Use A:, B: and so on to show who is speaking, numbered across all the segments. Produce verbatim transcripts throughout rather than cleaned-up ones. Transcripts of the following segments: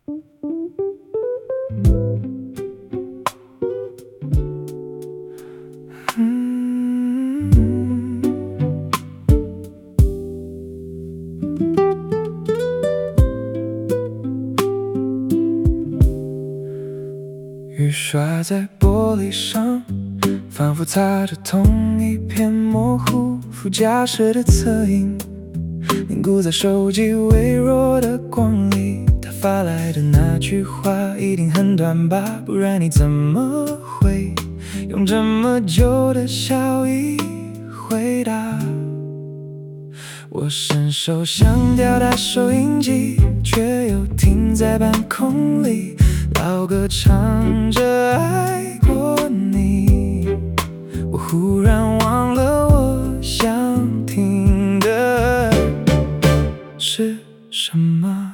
A: 雨刷在玻璃上，仿佛擦着同一片模糊。副驾驶的侧影凝固在手机微弱的光里。他发来的那句话一定很短吧，不然你怎么会用这么久的笑意回答？我伸手想吊打收音机，却又停在半空里。老歌唱着爱过你，我忽然忘了我想听的是什么。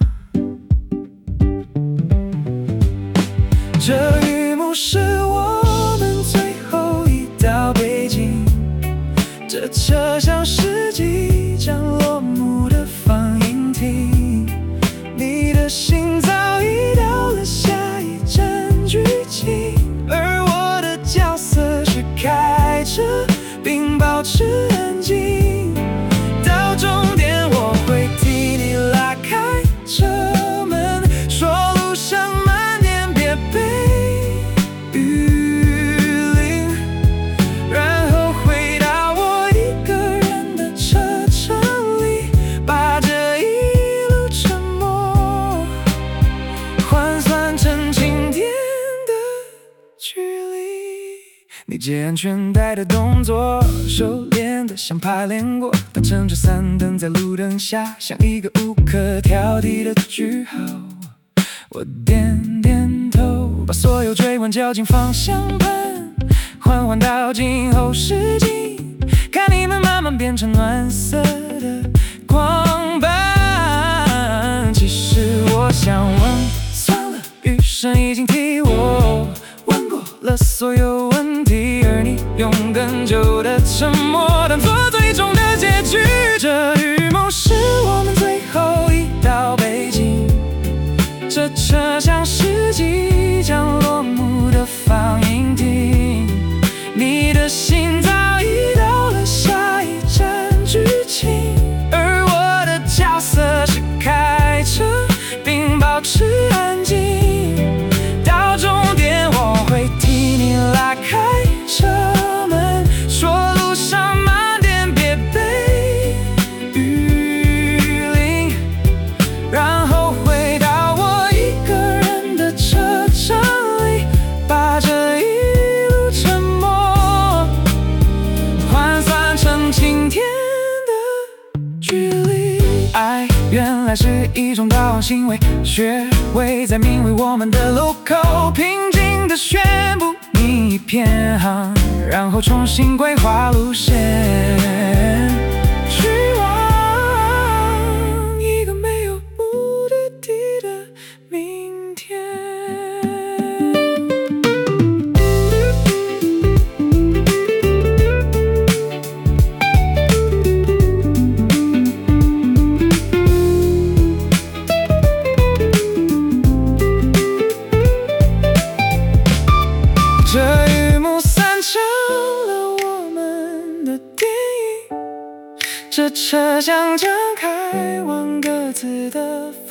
A: 这雨幕是我们最后一道背景，这车厢是即将落幕的放映厅，你的心早已到了下一站剧情，而我的角色是开车并保持安静，到终点我会替你拉开车门，说路上慢点别被雨淋，然后回到我一个人的车程里，把这一路沉默换算成晴天的距离。你系安全带的动作收敛得像排练过，他撑着伞等在路灯下，像一个无可挑剔的句号。我点点头，把所有追问交进方向盘，缓缓倒进后视镜，看你们慢慢变成暖色的光斑。其实我想问，算了，雨声已经替我问过了所有问题，而你用更久的沉默当作最终的结局。这雨幕是我们最后一道背景，这车厢是即将落幕的放映厅，你的心早已到了下一站剧情，而我的角色是开车并保持安静，到终点我会替你拉开车门，说路上慢点别被雨淋，然后回到我一个人的车程里，把这一路沉默换算成晴天的距离。爱原来是一种逃亡行为，学会在名为我们的路口平静地宣布你偏航，然后重新规划路线，去往一个没有目的地的明天。这雨幕散成了我们的电影，这车厢张开往各自的